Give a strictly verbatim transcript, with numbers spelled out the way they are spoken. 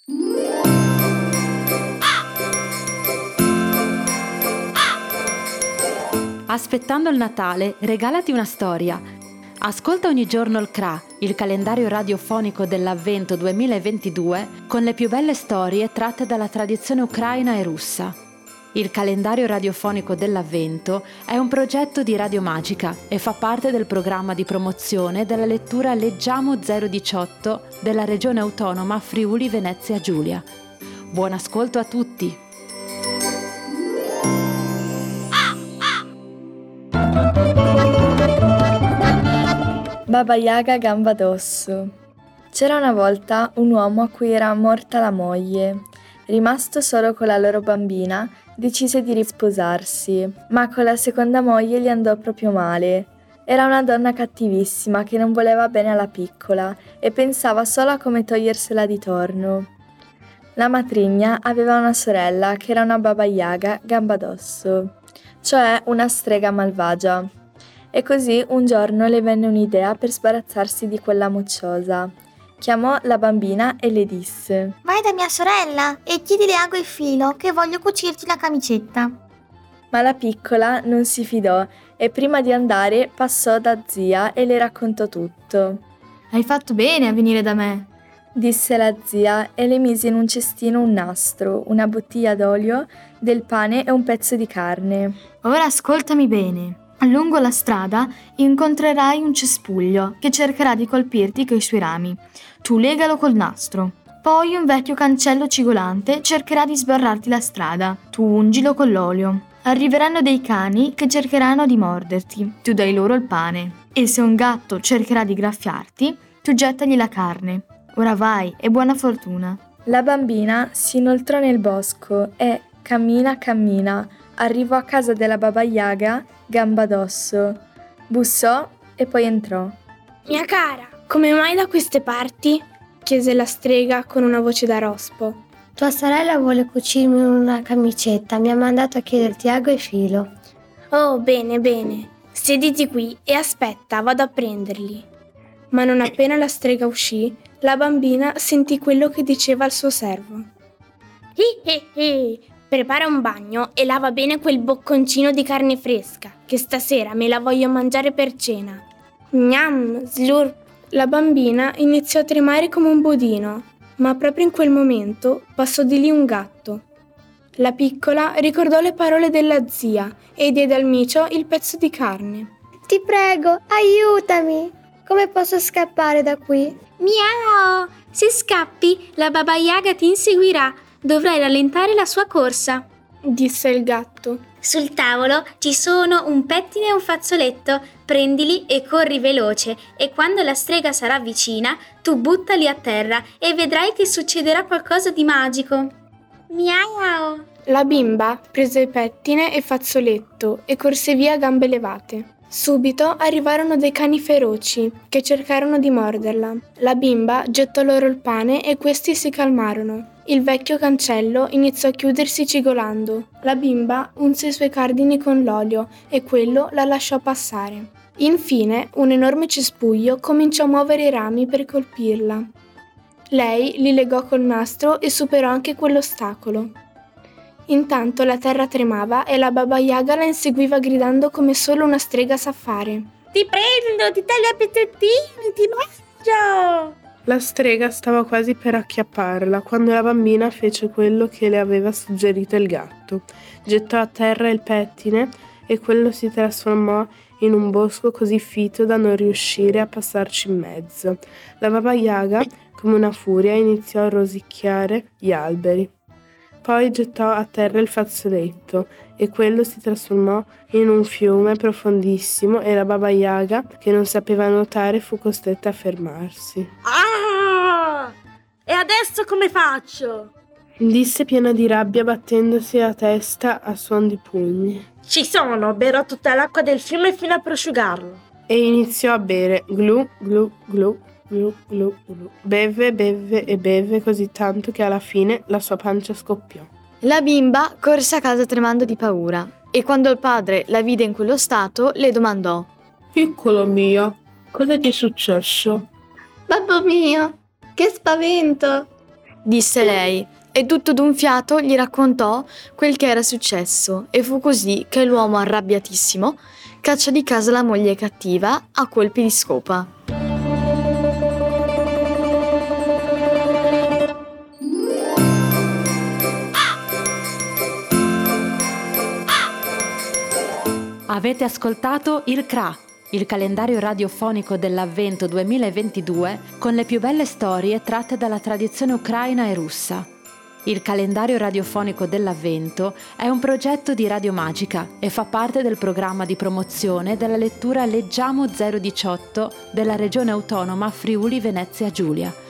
Aspettando il Natale, regalati una storia. Ascolta ogni giorno il C R A, il calendario radiofonico dell'Avvento duemilaventidue, con le più belle storie tratte dalla tradizione ucraina e russa. Il calendario radiofonico dell'Avvento è un progetto di Radio Magica e fa parte del programma di promozione della lettura Leggiamo zero diciotto della Regione Autonoma Friuli Venezia Giulia. Buon ascolto a tutti! Baba Yaga gamba d'osso. C'era una volta un uomo a cui era morta la moglie. Rimasto solo con la loro bambina, decise di risposarsi, ma con la seconda moglie gli andò proprio male. Era una donna cattivissima che non voleva bene alla piccola e pensava solo a come togliersela di torno. La matrigna aveva una sorella che era una Baba Yaga gamba d'osso, cioè una strega malvagia. E così un giorno le venne un'idea per sbarazzarsi di quella mocciosa. Chiamò la bambina e le disse: «Vai da mia sorella e chiedile ago e filo che voglio cucirti la camicetta». Ma la piccola non si fidò e prima di andare passò da zia e le raccontò tutto. «Hai fatto bene a venire da me», disse la zia e le mise in un cestino un nastro, una bottiglia d'olio, del pane e un pezzo di carne. «Ora ascoltami bene. Lungo la strada incontrerai un cespuglio che cercherà di colpirti coi suoi rami. Tu legalo col nastro. Poi un vecchio cancello cigolante cercherà di sbarrarti la strada. Tu ungilo con l'olio. Arriveranno dei cani che cercheranno di morderti. Tu dai loro il pane. E se un gatto cercherà di graffiarti, tu gettagli la carne. Ora vai e buona fortuna». La bambina si inoltrò nel bosco e, cammina cammina, arrivò a casa della Baba Yaga gamba d'osso. Bussò e poi entrò. «Mia cara, come mai da queste parti?» chiese la strega con una voce da rospo. «Tua sorella vuole cucirmi una camicetta, mi ha mandato a chiederti ago e filo». «Oh, bene, bene. Sediti qui e aspetta, vado a prenderli». Ma non appena la strega uscì, la bambina sentì quello che diceva il suo servo. «Hi hi hi! Prepara un bagno e lava bene quel bocconcino di carne fresca, che stasera me la voglio mangiare per cena». Gnam, slurp. La bambina iniziò a tremare come un budino, ma proprio in quel momento passò di lì un gatto. La piccola ricordò le parole della zia e diede al micio il pezzo di carne. «Ti prego, aiutami! Come posso scappare da qui?» «Miau! Se scappi, la Baba Yaga ti inseguirà. Dovrai rallentare la sua corsa», disse il gatto. «Sul tavolo ci sono un pettine e un fazzoletto. Prendili e corri veloce e quando la strega sarà vicina, tu buttali a terra e vedrai che succederà qualcosa di magico». «Miau!» La bimba prese pettine e fazzoletto e corse via a gambe levate. Subito arrivarono dei cani feroci che cercarono di morderla. La bimba gettò loro il pane e questi si calmarono. Il vecchio cancello iniziò a chiudersi cigolando. La bimba unse i suoi cardini con l'olio e quello la lasciò passare. Infine, un enorme cespuglio cominciò a muovere i rami per colpirla. Lei li legò col nastro e superò anche quell'ostacolo. Intanto la terra tremava e la Baba Yaga la inseguiva gridando come solo una strega sa fare. «Ti prendo, ti taglio a pezzettini, ti mangio!» La strega stava quasi per acchiapparla quando la bambina fece quello che le aveva suggerito il gatto. Gettò a terra il pettine e quello si trasformò in un bosco così fitto da non riuscire a passarci in mezzo. La Baba Yaga, come una furia, iniziò a rosicchiare gli alberi. Poi gettò a terra il fazzoletto e quello si trasformò in un fiume profondissimo e la Baba Yaga, che non sapeva nuotare, fu costretta a fermarsi. «Ah! E adesso come faccio?» disse piena di rabbia battendosi la testa a suon di pugni. «Ci sono, berrò tutta l'acqua del fiume fino a prosciugarlo». E iniziò a bere, glu, glu, glu. Glu, glu, glu. Beve, beve e beve così tanto che alla fine la sua pancia scoppiò. La bimba corse a casa tremando di paura e quando il padre la vide in quello stato le domandò: «Piccolo mio, cosa ti è successo?» «Babbo mio, che spavento! disse lei, e tutto d'un fiato gli raccontò quel che era successo, e fu così che l'uomo, arrabbiatissimo, cacciò di casa la moglie cattiva a colpi di scopa. Avete ascoltato il C R A, il calendario radiofonico dell'Avvento duemilaventidue con le più belle storie tratte dalla tradizione ucraina e russa. Il calendario radiofonico dell'Avvento è un progetto di Radio Magica e fa parte del programma di promozione della lettura Leggiamo zero diciotto della Regione Autonoma Friuli Venezia Giulia.